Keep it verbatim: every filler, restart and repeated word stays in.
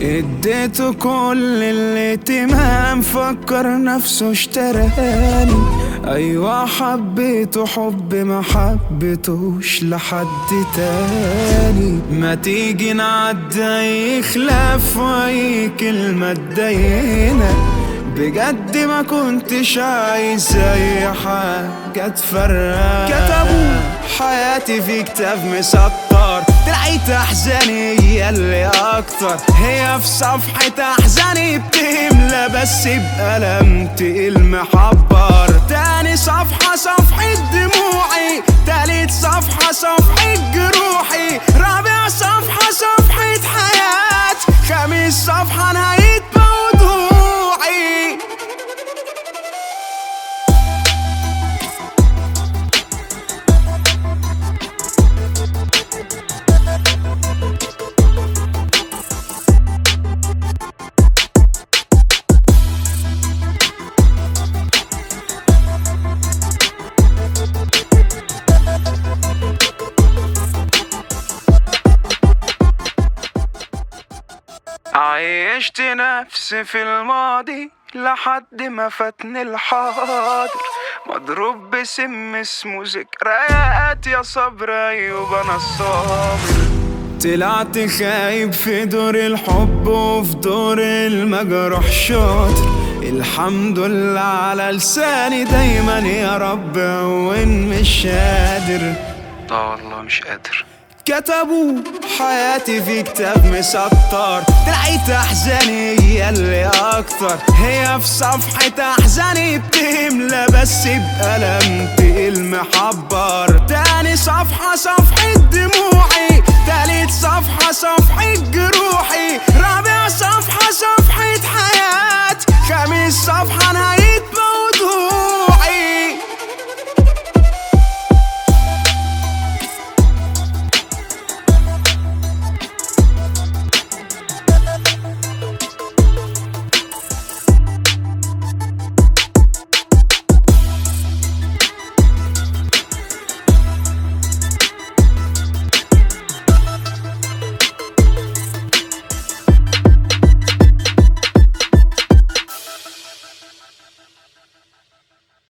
اديته كل الاهتمام، فكر نفسه اشتراني. ايوه حبيته حب ما حبيتوش لحد تاني. ما تيجي نعدي خلاف واي كلمة تضايقنا، بجد ما كنتش عايز اي حاجة تفرقنا. كتبوا حياتي في كتاب مسطر، طلعت احزاني هي اللي اكتر. هي في صفحة احزاني بتملى بس بقلم تقيل محبر. تاني صفحة صفحة دموعي، تالت صفحة صفحة جروحي، رابع صفحة صفحة حياة، خامس صفحة نهاية موضوعي. عيشت نفسي في الماضي لحد ما فاتني الحاضر، مضروب بسم اسمه ذكريات. يا صبر ايوب انا الصابر. طلعت خايب في دور الحب وفي دور المجروح شاطر. الحمد لله على لساني دايما يا رب وين مش قادر. لا والله مش قادر. كتبوا حياتي في كتاب مسطر، طلعت احزاني هي اللي اكتر. هي في صفحة احزاني بتملى بس بقلم تقيل محبر. تاني صفحة صفحة دموعي، تالت صفحة صفحة جروحي،